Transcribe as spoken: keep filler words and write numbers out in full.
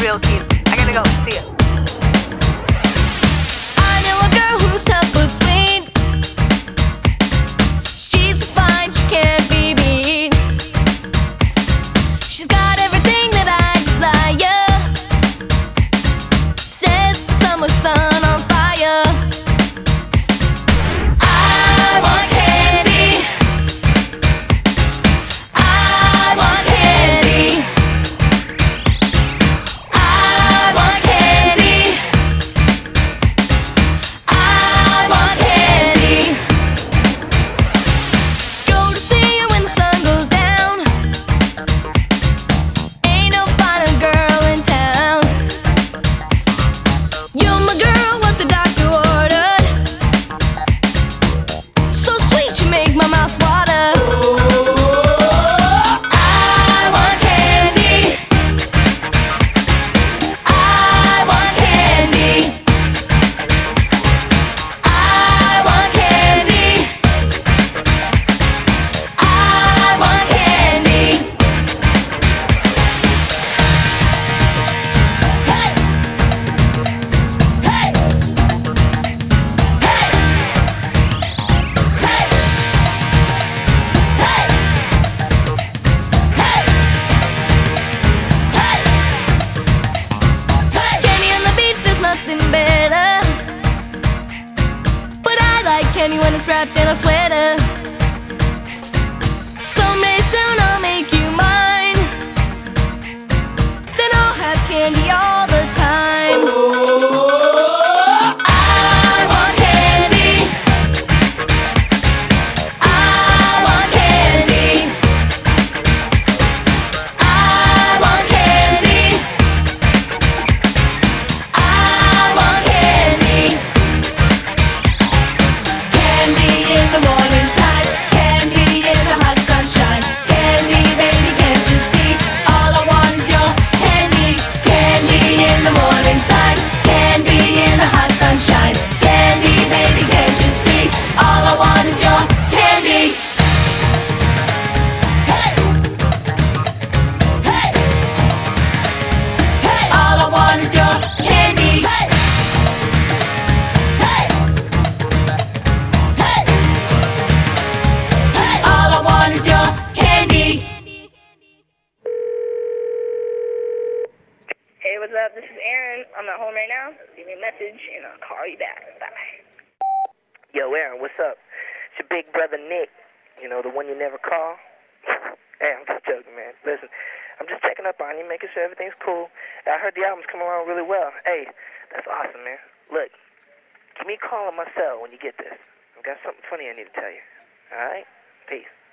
real cute. I gotta go. See ya. I know a girl who's tough but sweet. She's so fine, she can't be beat. She's got everything that I desire. Says the summer sun on fire. I want candy. I want candy. I want candy. I want candy. Go to see you when the sun goes down. Ain't no finer girl in town. You're my girl, what the doctor ordered. So sweet, you make my mouth water. I want candy. I want candy. I want candy. I want candy. Hey! Hey! Hey! Hey! Hey! Hey! Candy on the beach, there's nothing better. But I like candy when it's wrapped in a sweater. Someday soon I'll make you mine. Then I'll have candy all the time. I want candy. I want candy. I want candy. I want candy. Candy in the morning time. Candy in the hot sunshine. Candy, baby, can't you see? All I want is your candy. Candy in the morning time. Candy in the hot sunshine. Candy, baby, can't you see? All I want is your candy. Hey! Hey! Hey! All I want is your candy. Hey! Hey! Hey! Hey! All I want is your candy. Hey, what's up? This is Aaron. I'm at home right now. Leave me a message and I'll call you back. Bye. Yo, Aaron, what's up? It's your big brother Nick. You know, the one you never call. Hey, I'm just joking, man. Listen, I'm just checking up on you, making sure everything's cool. I heard the album's coming along really well. Hey, that's awesome, man. Look, give me a call on my cell when you get this. I've got something funny I need to tell you. All right? Peace.